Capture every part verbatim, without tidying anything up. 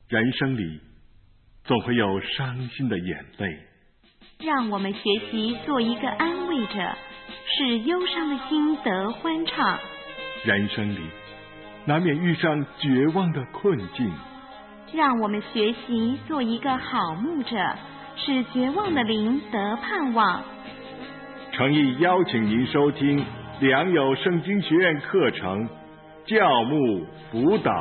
人生里总会有伤心的眼泪， 让我们学习做一个安慰者，使忧伤的心得欢畅。 人生里难免遇上绝望的困境， 让我们学习做一个好牧者，使绝望的灵得盼望。 诚意邀请您收听良友圣经学院课程教牧辅导。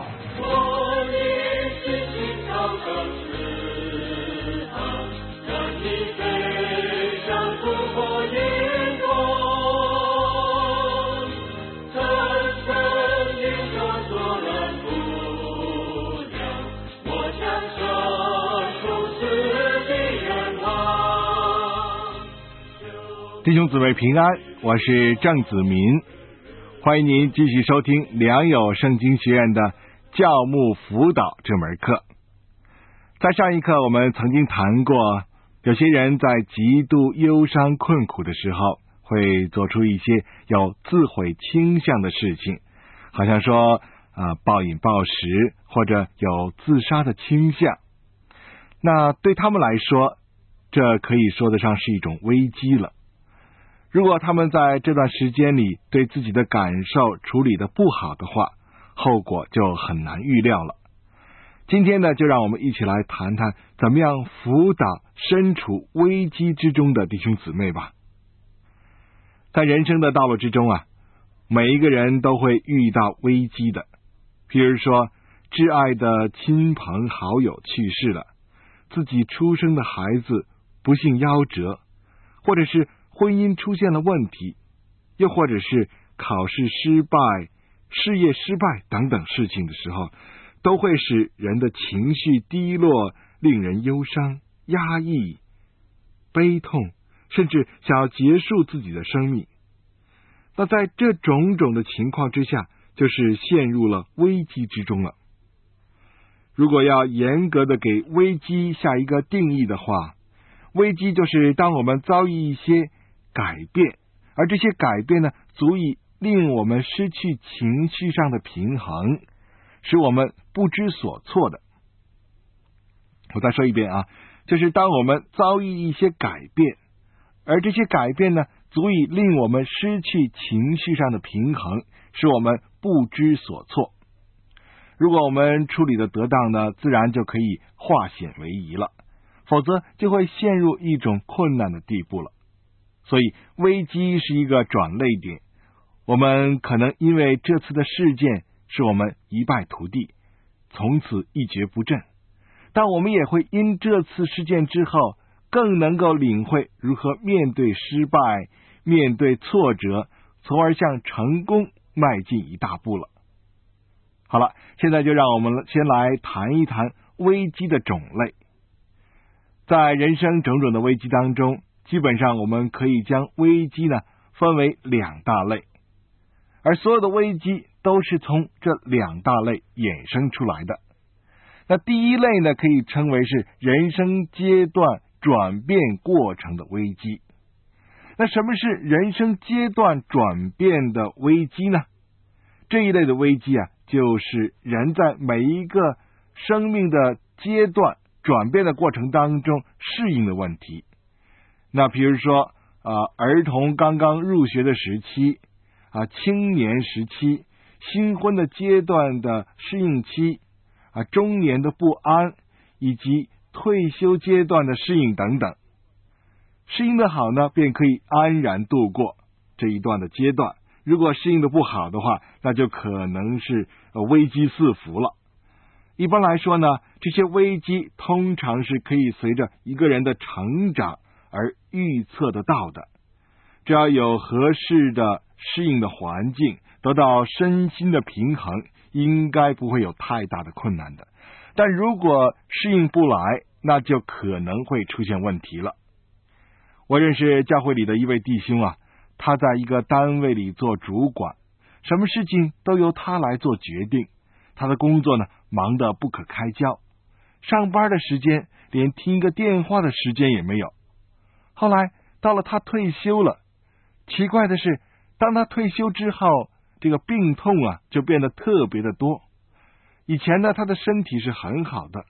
弟兄姊妹平安，我是郑子民，欢迎您继续收听良友圣经学院的教牧辅导这门课。在上一课我们曾经谈过，有些人在极度忧伤困苦的时候，会做出一些有自毁倾向的事情，好像说啊、呃、暴饮暴食，或者有自杀的倾向。那对他们来说，这可以说得上是一种危机了。如果他们在这段时间里对自己的感受处理得不好的话，后果就很难预料了。今天呢，就让我们一起来谈谈怎么样辅导身处危机之中的弟兄姊妹吧。在人生的道路之中啊，每一个人都会遇到危机的。譬如说，挚爱的亲朋好友去世了，自己出生的孩子不幸夭折，或者是婚姻出现了问题，又或者是考试失败、事业失败等等事情的时候，都会使人的情绪低落，令人忧伤、压抑、悲痛，甚至想要结束自己的生命。那在这种种的情况之下，就是陷入了危机之中了。如果要严格的给危机下一个定义的话，危机就是当我们遭遇一些改变，而这些改变呢，足以令我们失去情绪上的平衡，使我们不知所措的。我再说一遍啊，就是当我们遭遇一些改变，而这些改变呢，足以令我们失去情绪上的平衡，使我们不知所措。如果我们处理的得当呢，自然就可以化险为夷了，否则就会陷入一种困难的地步了。所以危机是一个转捩点，我们可能因为这次的事件使我们一败涂地，从此一蹶不振，但我们也会因这次事件之后更能够领会如何面对失败，面对挫折，从而向成功迈进一大步了。好了，现在就让我们先来谈一谈危机的种类。在人生种种的危机当中，基本上我们可以将危机呢分为两大类，而所有的危机都是从这两大类衍生出来的。那第一类呢，可以称为是人生阶段转变过程的危机。那什么是人生阶段转变的危机呢？这一类的危机啊，就是人在每一个生命的阶段转变的过程当中适应的问题。那比如说啊、呃，儿童刚刚入学的时期啊，青年时期，新婚的阶段的适应期啊，中年的不安，以及退休阶段的适应等等。适应的好呢，便可以安然度过这一段的阶段；如果适应的不好的话，那就可能是呃危机四伏了。一般来说呢，这些危机通常是可以随着一个人的成长而预测得到的。只要有合适的适应的环境，得到身心的平衡，应该不会有太大的困难的。但如果适应不来，那就可能会出现问题了。我认识教会里的一位弟兄啊，他在一个单位里做主管，什么事情都由他来做决定。他的工作呢，忙得不可开交，上班的时间连听个电话的时间也没有。后来到了他退休了，奇怪的是，当他退休之后，这个病痛啊就变得特别的多。以前呢，他的身体是很好的，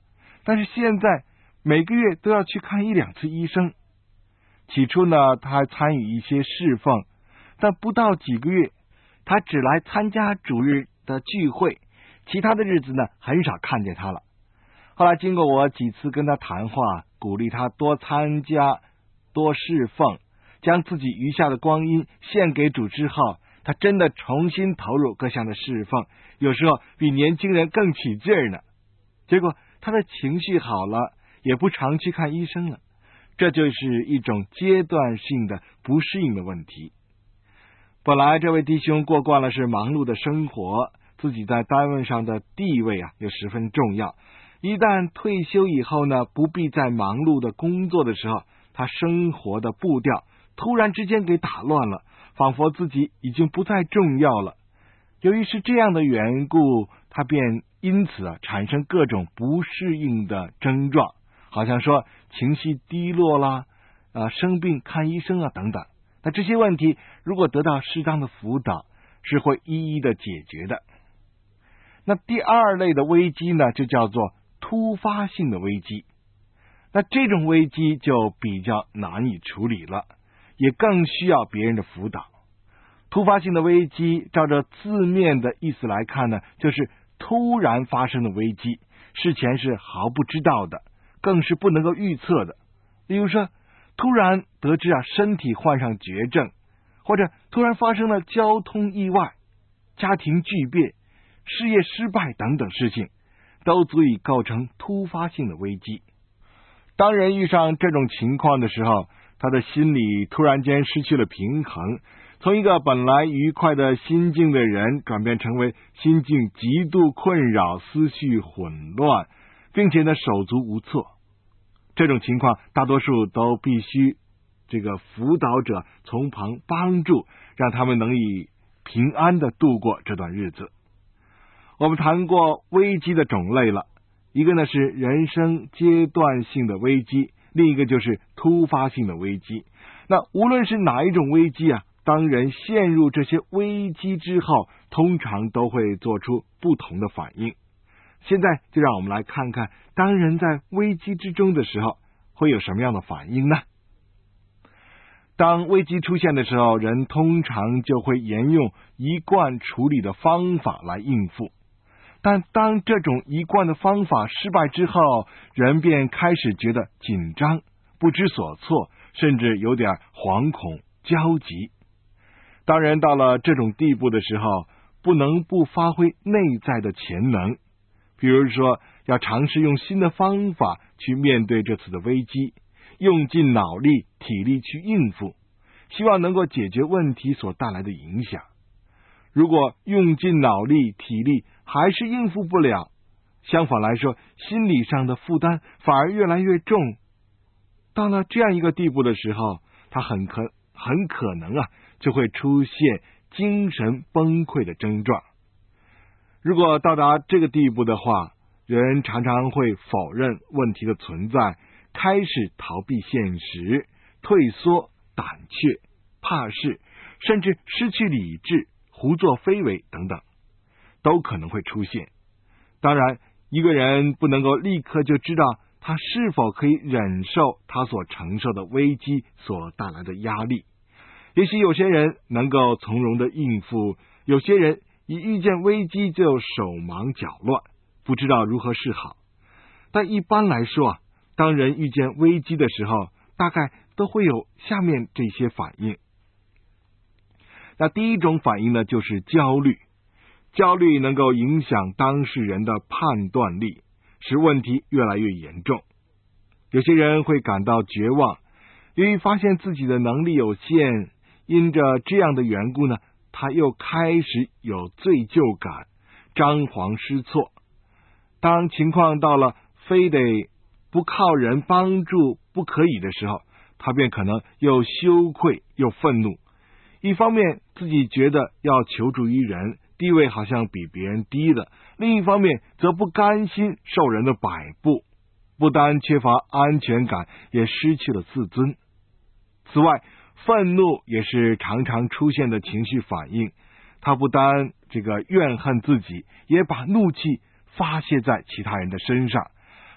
但是现在每个月都要去看一两次医生。起初呢，他还参与一些侍奉，但不到几个月，他只来参加主日的聚会，其他的日子呢，很少看见他了。后来经过我几次跟他谈话，鼓励他多参加、多侍奉，将自己余下的光阴献给主之后，他真的重新投入各项的侍奉，有时候比年轻人更起劲儿呢。结果他的情绪好了，也不常去看医生了。这就是一种阶段性的不适应的问题。本来这位弟兄过惯了是忙碌的生活，自己在单位上的地位啊又十分重要。一旦退休以后呢，不必再忙碌的工作的时候，他生活的步调突然之间给打乱了，仿佛自己已经不再重要了。由于是这样的缘故，他便因此啊产生各种不适应的症状，好像说情绪低落啦，呃，生病看医生啊等等。那这些问题如果得到适当的辅导，是会一一的解决的。那第二类的危机呢，就叫做突发性的危机。那这种危机就比较难以处理了，也更需要别人的辅导。突发性的危机，照着字面的意思来看呢，就是突然发生的危机，事前是毫不知道的，更是不能够预测的。例如说，突然得知啊身体患上绝症，或者突然发生了交通意外、家庭巨变、事业失败等等事情，都足以构成突发性的危机。当人遇上这种情况的时候，他的心里突然间失去了平衡，从一个本来愉快的心境的人，转变成为心境极度困扰、思绪混乱，并且呢手足无措。这种情况大多数都必须这个辅导者从旁帮助，让他们能以平安的度过这段日子。我们谈过危机的种类了，一个呢是人生阶段性的危机，另一个就是突发性的危机。那无论是哪一种危机啊，当人陷入这些危机之后，通常都会做出不同的反应。现在就让我们来看看，当人在危机之中的时候，会有什么样的反应呢？当危机出现的时候，人通常就会沿用一贯处理的方法来应付。但当这种一贯的方法失败之后，人便开始觉得紧张、不知所措，甚至有点惶恐、焦急。当人到了这种地步的时候，不能不发挥内在的潜能。比如说，要尝试用新的方法去面对这次的危机，用尽脑力、体力去应付，希望能够解决问题所带来的影响。如果用尽脑力、体力还是应付不了，相反来说，心理上的负担反而越来越重。到了这样一个地步的时候，他很可很可能啊，就会出现精神崩溃的症状。如果到达这个地步的话，人常常会否认问题的存在，开始逃避现实，退缩、胆怯、怕事，甚至失去理智、胡作非为等等，都可能会出现。当然，一个人不能够立刻就知道他是否可以忍受他所承受的危机所带来的压力。也许有些人能够从容的应付，有些人一遇见危机就手忙脚乱，不知道如何是好。但一般来说啊，当人遇见危机的时候，大概都会有下面这些反应。那第一种反应呢，就是焦虑。焦虑能够影响当事人的判断力，使问题越来越严重。有些人会感到绝望，由于发现自己的能力有限，因着这样的缘故呢，他又开始有罪疚感，张皇失措。当情况到了非得不靠人帮助不可以的时候，他便可能又羞愧又愤怒。一方面自己觉得要求助于人，地位好像比别人低了，另一方面则不甘心受人的摆布，不单缺乏安全感，也失去了自尊。此外，愤怒也是常常出现的情绪反应，他不单这个怨恨自己，也把怒气发泄在其他人的身上。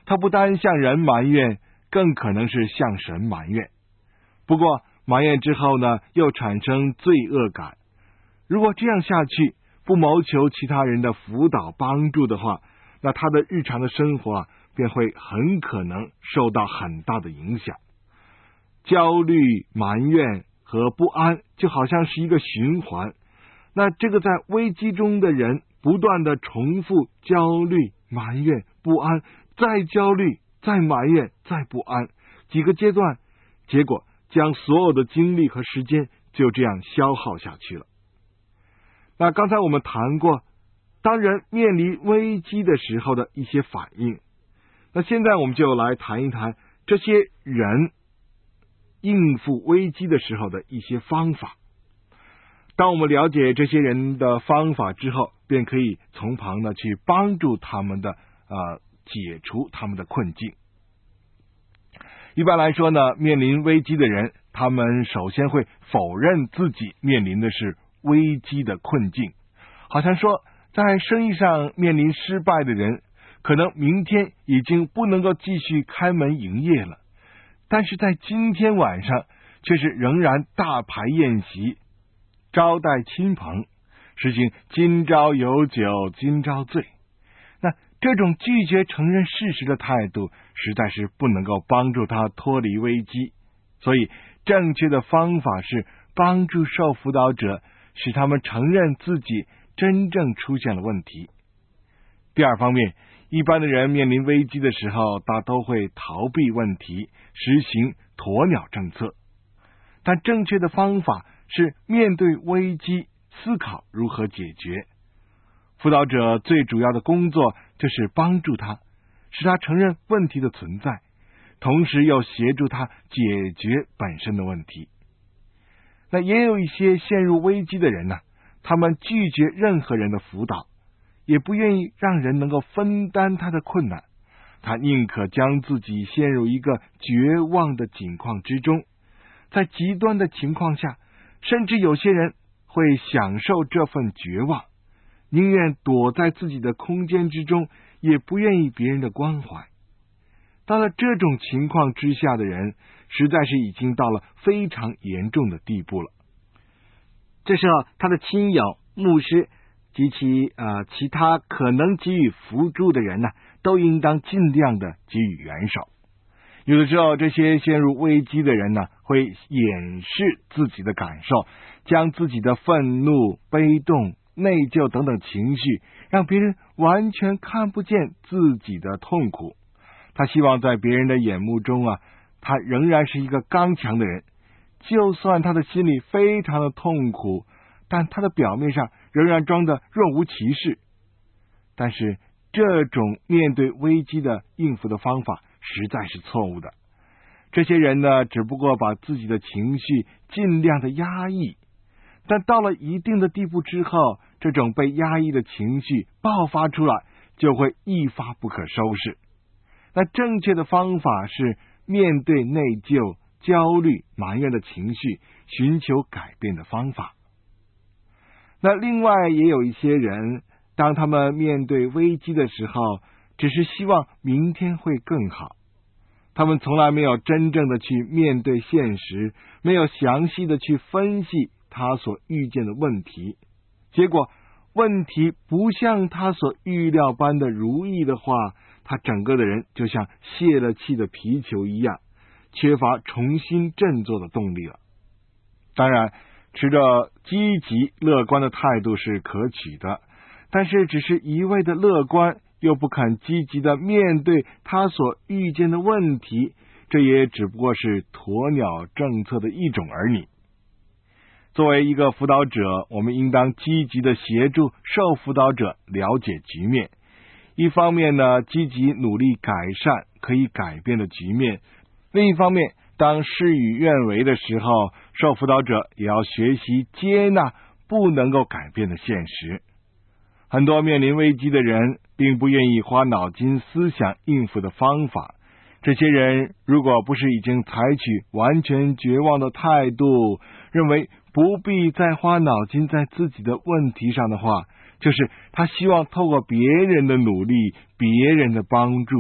他不单向人埋怨，更可能是向神埋怨。不过埋怨之后呢，又产生罪恶感。如果这样下去，不谋求其他人的辅导帮助的话，那他的日常的生活啊，便会很可能受到很大的影响。焦虑、埋怨和不安就好像是一个循环，那这个在危机中的人不断的重复焦虑、埋怨、不安，再焦虑、再埋怨、再不安，几个阶段，结果将所有的精力和时间就这样消耗下去了。那刚才我们谈过，当人面临危机的时候的一些反应，那现在我们就来谈一谈这些人应付危机的时候的一些方法。当我们了解这些人的方法之后，便可以从旁呢去帮助他们的呃解除他们的困境。一般来说呢，面临危机的人，他们首先会否认自己面临的是危机的困境，好像说在生意上面临失败的人，可能明天已经不能够继续开门营业了，但是在今天晚上却是仍然大排宴席，招待亲朋，实行今朝有酒今朝醉。那这种拒绝承认事实的态度，实在是不能够帮助他脱离危机。所以正确的方法是帮助受辅导者，使他们承认自己真正出现了问题。第二方面，一般的人面临危机的时候，大都会逃避问题，实行鸵鸟政策。但正确的方法是面对危机，思考如何解决。辅导者最主要的工作就是帮助他，使他承认问题的存在，同时又协助他解决本身的问题。那也有一些陷入危机的人呢，他们拒绝任何人的辅导，也不愿意让人能够分担他的困难，他宁可将自己陷入一个绝望的境况之中。在极端的情况下，甚至有些人会享受这份绝望，宁愿躲在自己的空间之中，也不愿意别人的关怀。到了这种情况之下的人，实在是已经到了非常严重的地步了。 这时候他的亲友、牧师及其呃其他可能给予扶助的人呢，都应当尽量的给予援手。有的时候，这些陷入危机的人呢，会掩饰自己的感受，将自己的愤怒、悲痛、内疚等等情绪，让别人完全看不见自己的痛苦。他希望在别人的眼目中啊，他仍然是一个刚强的人，就算他的心里非常的痛苦，但他的表面上仍然装得若无其事。但是这种面对危机的应付的方法实在是错误的。这些人呢，只不过把自己的情绪尽量的压抑，但到了一定的地步之后，这种被压抑的情绪爆发出来，就会一发不可收拾。那正确的方法是面对内疚、焦虑、埋怨的情绪，寻求改变的方法。那另外也有一些人，当他们面对危机的时候，只是希望明天会更好。他们从来没有真正的去面对现实，没有详细的去分析他所遇见的问题。结果问题不像他所预料般的如意的话，他整个的人就像泄了气的皮球一样，缺乏重新振作的动力了。当然，持着积极乐观的态度是可取的，但是只是一味的乐观，又不肯积极的面对他所遇见的问题，这也只不过是鸵鸟政策的一种而已。作为一个辅导者，我们应当积极的协助受辅导者了解局面。一方面呢，积极努力改善可以改变的局面；另一方面，当事与愿违的时候，受辅导者也要学习接纳不能够改变的现实。很多面临危机的人并不愿意花脑筋思想应付的方法，这些人如果不是已经采取完全绝望的态度，认为不必再花脑筋在自己的问题上的话，就是他希望透过别人的努力、别人的帮助，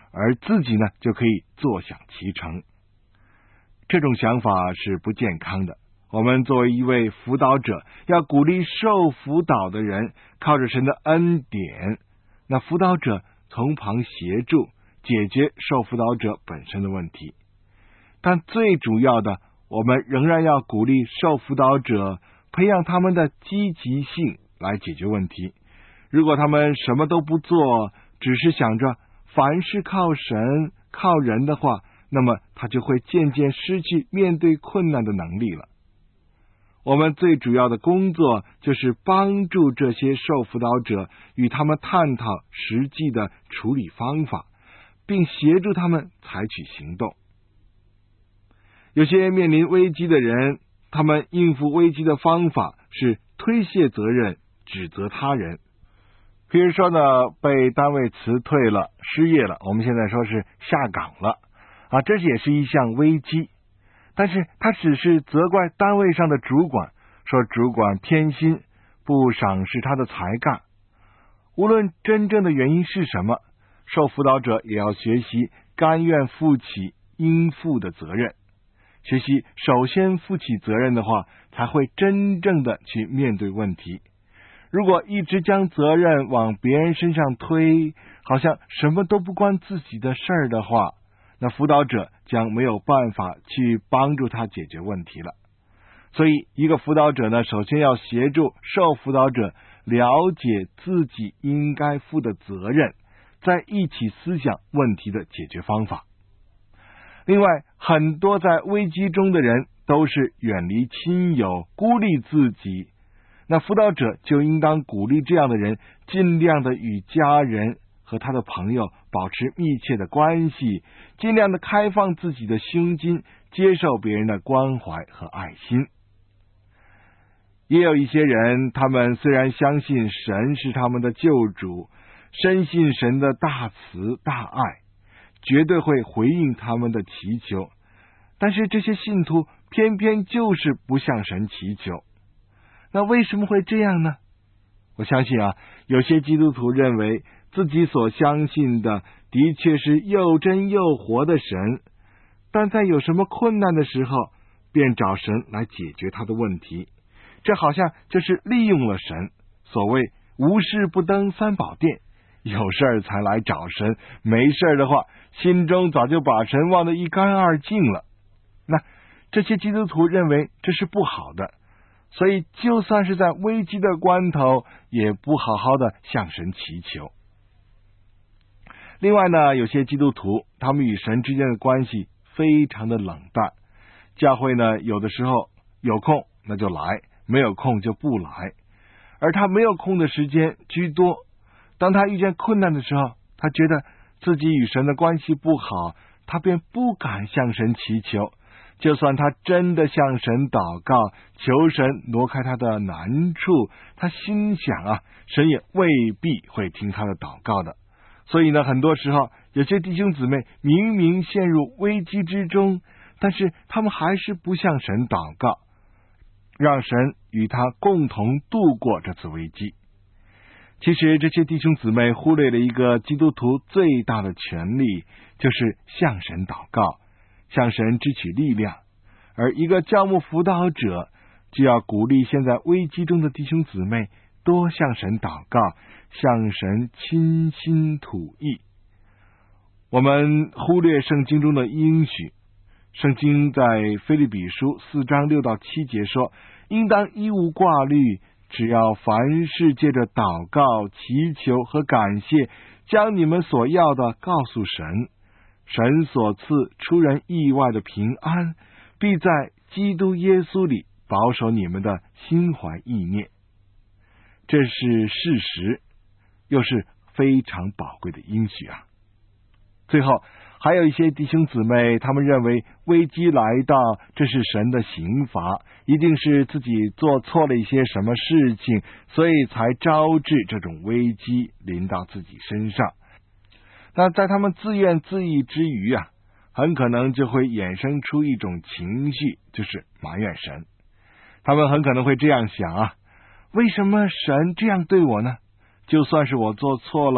而自己呢就可以坐享其成。这种想法是不健康的。我们作为一位辅导者，要鼓励受辅导的人靠着神的恩典，那辅导者从旁协助解决受辅导者本身的问题。但最主要的，我们仍然要鼓励受辅导者培养他们的积极性来解决问题。如果他们什么都不做，只是想着凡事靠神靠人的话，那么他就会渐渐失去面对困难的能力了。我们最主要的工作就是帮助这些受辅导者与他们探讨实际的处理方法，并协助他们采取行动。有些面临危机的人，他们应付危机的方法是推卸责任，指责他人。比如说呢，被单位辞退了，失业了，我们现在说是下岗了啊，这也是一项危机。但是他只是责怪单位上的主管，说主管偏心，不赏识他的才干。无论真正的原因是什么，受辅导者也要学习甘愿负起应负的责任。学习首先负起责任的话，才会真正的去面对问题。如果一直将责任往别人身上推，好像什么都不关自己的事儿的话，那辅导者将没有办法去帮助他解决问题了。所以一个辅导者呢，首先要协助受辅导者了解自己应该负的责任，再一起思想问题的解决方法。另外，很多在危机中的人都是远离亲友，孤立自己，那辅导者就应当鼓励这样的人尽量的与家人和他的朋友保持密切的关系，尽量的开放自己的胸襟，接受别人的关怀和爱心。也有一些人，他们虽然相信神是他们的救主，深信神的大慈大爱，绝对会回应他们的祈求，但是这些信徒偏偏就是不向神祈求。那为什么会这样呢？我相信啊，有些基督徒认为自己所相信的的确是又真又活的神，但在有什么困难的时候，便找神来解决他的问题。这好像就是利用了神，所谓无事不登三宝殿，有事儿才来找神，没事儿的话，心中早就把神忘得一干二净了。那这些基督徒认为这是不好的，所以就算是在危机的关头，也不好好的向神祈求。另外呢，有些基督徒他们与神之间的关系非常的冷淡，教会呢有的时候有空那就来，没有空就不来，而他没有空的时间居多。当他遇见困难的时候，他觉得自己与神的关系不好，他便不敢向神祈求。就算他真的向神祷告，求神挪开他的难处，他心想啊，神也未必会听他的祷告的。所以呢，很多时候有些弟兄姊妹明明陷入危机之中，但是他们还是不向神祷告，让神与他共同度过这次危机。其实这些弟兄姊妹忽略了一个基督徒最大的权利，就是向神祷告，向神支取力量。而一个教牧辅导者就要鼓励现在危机中的弟兄姊妹多向神祷告，向神倾心吐意。我们忽略圣经中的应许，圣经在腓立比书四章六到七节说，应当一无挂虑，只要凡事借着祷告、祈求和感谢，将你们所要的告诉神。神所赐出人意外的平安，必在基督耶稣里保守你们的心怀意念。这是事实，又是非常宝贵的应许啊！最后，还有一些弟兄姊妹，他们认为危机来到，这是神的刑罚，一定是自己做错了一些什么事情，所以才招致这种危机临到自己身上。那在他们自怨自艾之余啊，很可能就会衍生出一种情绪，就是埋怨神。他们很可能会这样想啊，为什么神这样对我呢？就算是我做错了，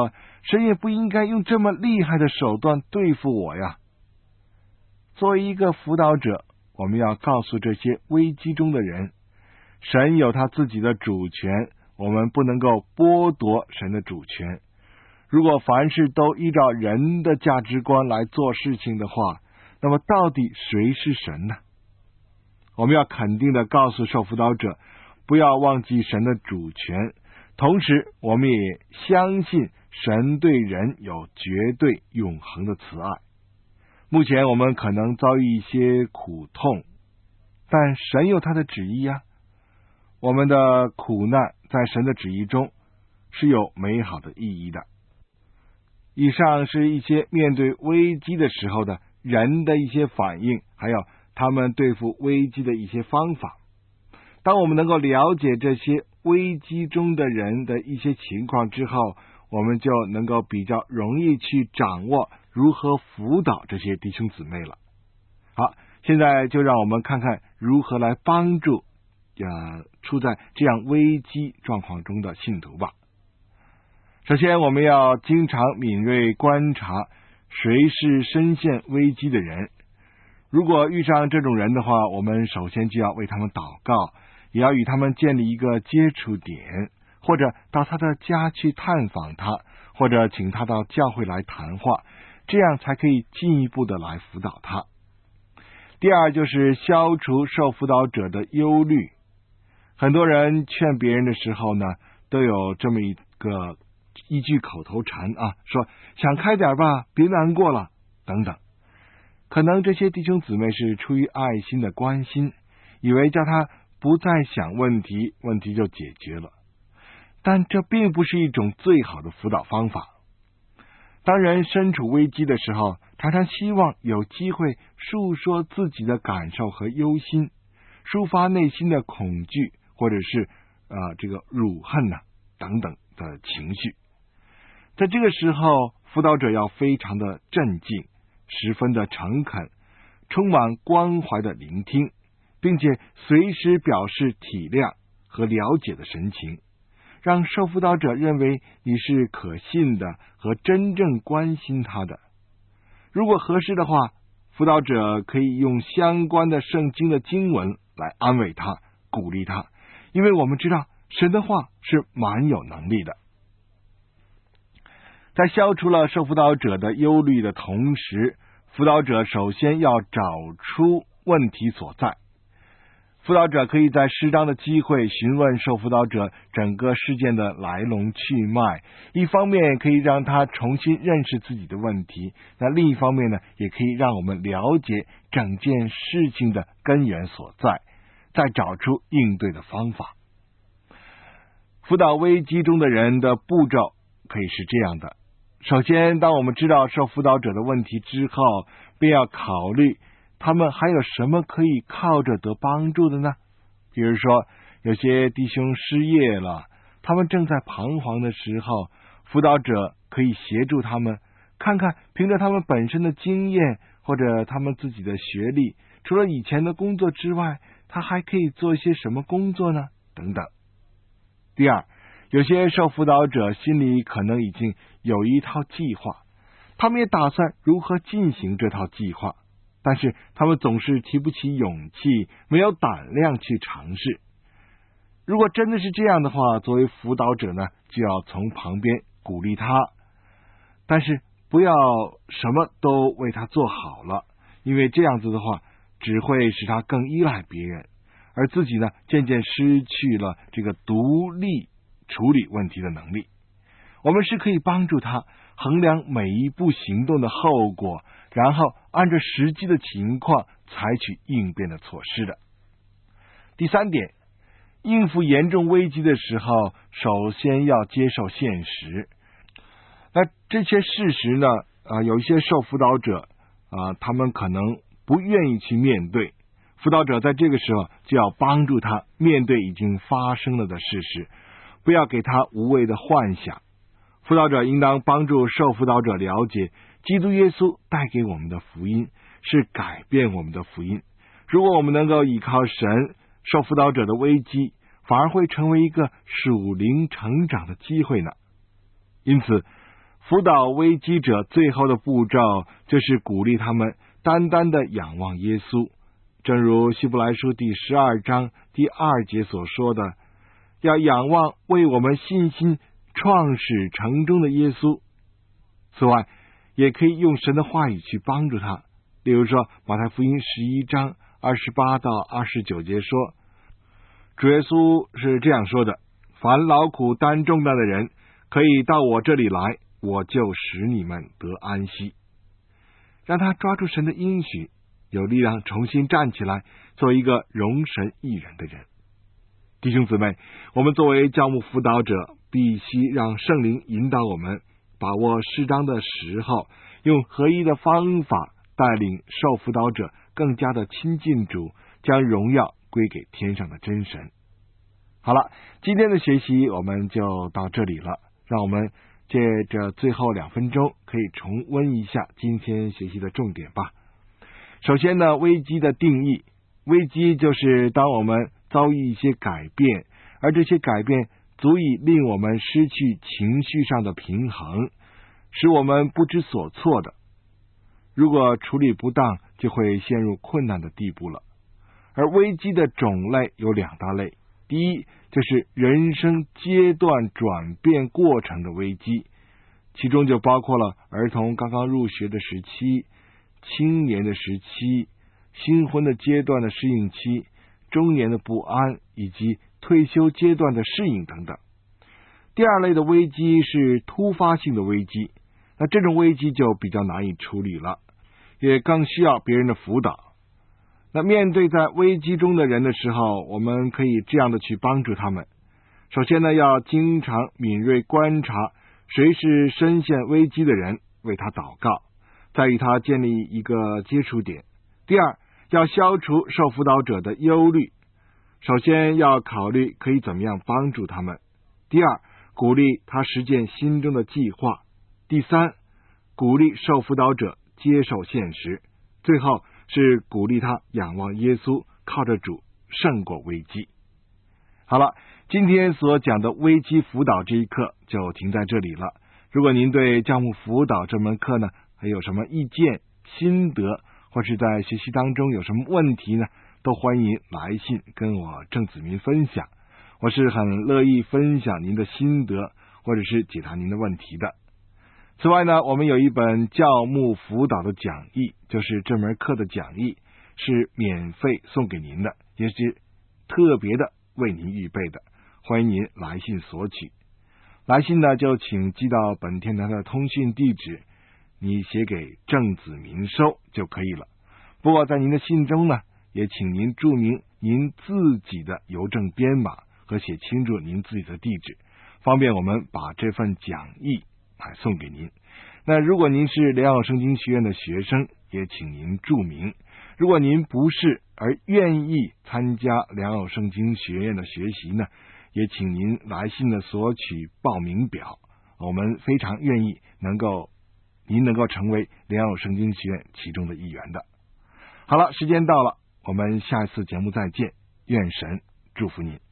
神也不应该用这么厉害的手段对付我呀。作为一个辅导者，我们要告诉这些危机中的人，神有他自己的主权，我们不能够剥夺神的主权。如果凡事都依照人的价值观来做事情的话，那么到底谁是神呢？我们要肯定的告诉受辅导者，不要忘记神的主权，同时我们也相信神对人有绝对永恒的慈爱。目前我们可能遭遇一些苦痛，但神有他的旨意啊。我们的苦难在神的旨意中是有美好的意义的。以上是一些面对危机的时候的人的一些反应，还有他们对付危机的一些方法。当我们能够了解这些危机中的人的一些情况之后，我们就能够比较容易去掌握如何辅导这些弟兄姊妹了。好，现在就让我们看看如何来帮助呃处在这样危机状况中的信徒吧。首先，我们要经常敏锐观察谁是深陷危机的人。如果遇上这种人的话，我们首先就要为他们祷告，也要与他们建立一个接触点，或者到他的家去探访他，或者请他到教会来谈话，这样才可以进一步的来辅导他。第二，就是消除受辅导者的忧虑。很多人劝别人的时候呢，都有这么一个一句口头禅啊，说想开点吧，别难过了等等。可能这些弟兄姊妹是出于爱心的关心，以为叫他不再想问题，问题就解决了。但这并不是一种最好的辅导方法。当人身处危机的时候，常常希望有机会述说自己的感受和忧心，抒发内心的恐惧，或者是呃这个辱恨呐、啊、等等的情绪。在这个时候，辅导者要非常的镇静，十分的诚恳，充满关怀的聆听，并且随时表示体谅和了解的神情，让受辅导者认为你是可信的和真正关心他的。如果合适的话，辅导者可以用相关的圣经的经文来安慰他，鼓励他，因为我们知道神的话是蛮有能力的。在消除了受辅导者的忧虑的同时，辅导者首先要找出问题所在。辅导者可以在适当的机会询问受辅导者整个事件的来龙去脉，一方面可以让他重新认识自己的问题，那另一方面呢，也可以让我们了解整件事情的根源所在，再找出应对的方法。辅导危机中的人的步骤可以是这样的：首先，当我们知道受辅导者的问题之后，便要考虑他们还有什么可以靠着得帮助的呢？比如说，有些弟兄失业了，他们正在彷徨的时候，辅导者可以协助他们，看看凭着他们本身的经验或者他们自己的学历，除了以前的工作之外，他还可以做一些什么工作呢？等等。第二，有些受辅导者心里可能已经有一套计划，他们也打算如何进行这套计划，但是他们总是提不起勇气，没有胆量去尝试。如果真的是这样的话，作为辅导者呢，就要从旁边鼓励他，但是不要什么都为他做好了，因为这样子的话，只会使他更依赖别人，而自己呢，渐渐失去了这个独立处理问题的能力。我们是可以帮助他衡量每一步行动的后果，然后按照实际的情况采取应变的措施的。第三点，应付严重危机的时候，首先要接受现实。那这些事实呢，呃，有一些受辅导者啊、呃，他们可能不愿意去面对。辅导者在这个时候就要帮助他面对已经发生了的事实，不要给他无谓的幻想。辅导者应当帮助受辅导者了解，基督耶稣带给我们的福音是改变我们的福音。如果我们能够依靠神，受辅导者的危机反而会成为一个属灵成长的机会呢。因此， 辅导危机者最后的步骤就是鼓励他们单单的仰望耶稣，正如希伯来书第十二章第二节所说的，要仰望为我们信心创始成终的耶稣。此外，也可以用神的话语去帮助他，例如说马太福音十一章二十八到二十九节说，主耶稣是这样说的，凡劳苦担重担的人可以到我这里来，我就使你们得安息。让他抓住神的应许，有力量重新站起来，做一个容神益人的人。弟兄姊妹，我们作为教牧辅导者，必须让圣灵引导我们，把握适当的时候，用合一的方法带领受辅导者更加的亲近主，将荣耀归给天上的真神。好了，今天的学习我们就到这里了，让我们借着最后两分钟可以重温一下今天学习的重点吧。首先呢，危机的定义。危机就是当我们遭遇一些改变，而这些改变足以令我们失去情绪上的平衡，使我们不知所措的。如果处理不当，就会陷入困难的地步了。而危机的种类有两大类，第一就是人生阶段转变过程的危机，其中就包括了儿童刚刚入学的时期、青年的时期、新婚的阶段的适应期、中年的不安，以及退休阶段的适应等等。第二类的危机是突发性的危机，那这种危机就比较难以处理了，也更需要别人的辅导。那面对在危机中的人的时候，我们可以这样的去帮助他们。首先呢，要经常敏锐观察谁是深陷危机的人，为他祷告，再与他建立一个接触点。第二，要消除受辅导者的忧虑，首先要考虑可以怎么样帮助他们。第二，鼓励他实践心中的计划。第三，鼓励受辅导者接受现实。最后是鼓励他仰望耶稣，靠着主胜过危机。好了，今天所讲的危机辅导这一课就停在这里了。如果您对教牧辅导这门课呢还有什么意见、心得，或是在学习当中有什么问题呢，都欢迎来信跟我郑子明分享。我是很乐意分享您的心得，或者是解答您的问题的。此外呢，我们有一本教牧辅导的讲义，就是这门课的讲义，是免费送给您的，也是特别的为您预备的，欢迎您来信索取。来信呢，就请寄到本天台的通讯地址，你写给郑子明收就可以了。不过在您的信中呢，也请您注明您自己的邮政编码和写清楚您自己的地址，方便我们把这份讲义来送给您。那如果您是良友圣经学院的学生，也请您注明。如果您不是而愿意参加良友圣经学院的学习呢，也请您来信的索取报名表，我们非常愿意能够您能够成为良友圣经学院其中的一员的。好了，时间到了，我们下一次节目再见，愿神祝福您。